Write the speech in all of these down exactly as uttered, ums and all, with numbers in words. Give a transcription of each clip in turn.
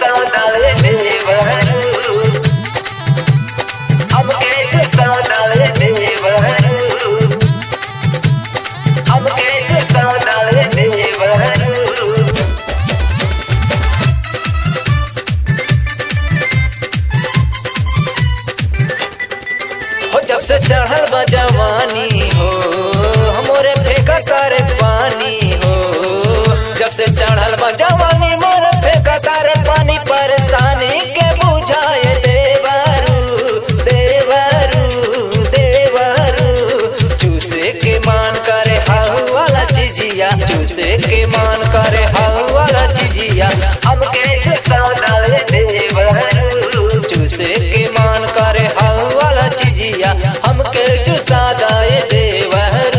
सौदाए देवरू हमके सौदाए देवरू हमके सौदाए देवरू हो जब से चढ़ल बा जवानी हो हमरे फेंका तारे पानी हो जब से चढ़ल बा जवानी मोर फेंका तारे पानी परेशानी के बुझाए देवरू देवरू देवरू चूसे के मान करे हाउ वाला चीजिया चूसे के मान करे हाउ वाला चीजिया हमके सौदाए देवरू चूसे के मान करे हाउ वाला चीजिया हमके सौदाए देवरू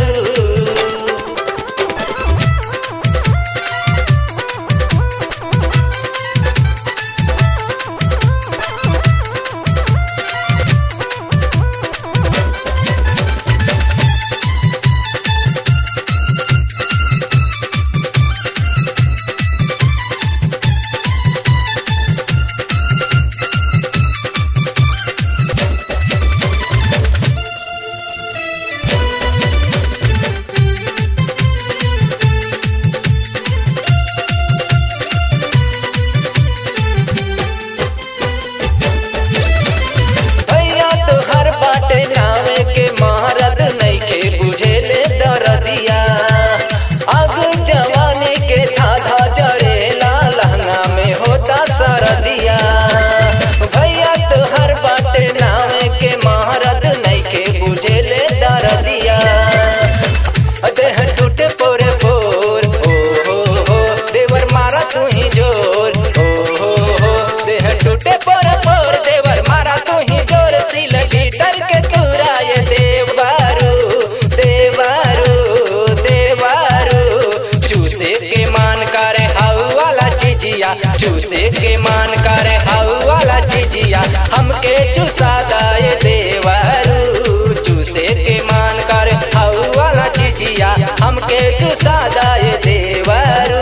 चूसे के मान करे हाउ वाला चीजिया हमके चुसादाए देवरू चूसे के मान करे हाउ वाला चीजिया हमके चुसादाए देवरू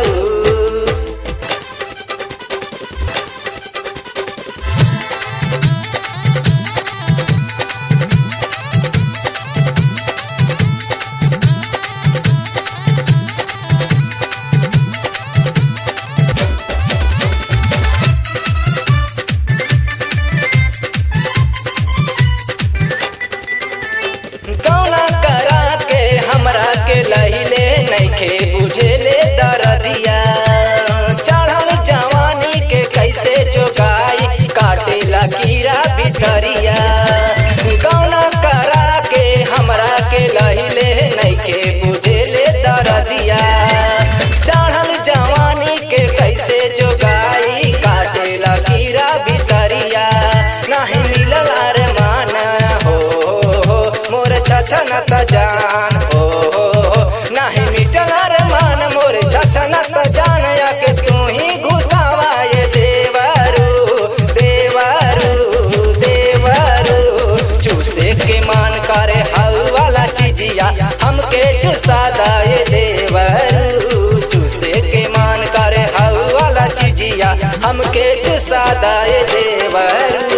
लहिले नइखे बुझेले दरदिया चढ़ल जवानी के कैसे जोगाई काटे ला कीड़ा भितरिया गौना करा के हमरा के लहिले नइखे बुझेले दरदिया चढ़ल जवानी के कैसे जोगाई काटे ला कीड़ा भितरिया नहीं मिलल अरे माना हो मोर छछन त जान हो नहीं मिटल रे मान मोर छछन त जान के तू ही घुसावाए देवरू देवरू देवरू चूसे के मान करे हाउ वाला चीजिया हमके चुसादाए देवरू चूसे के मान करे हाउ वाला चीजिया हमके चुसादाए देवरू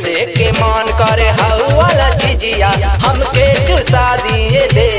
चूसे के मान करे हाउ वाला चीजिया हमके चुसा दिए दे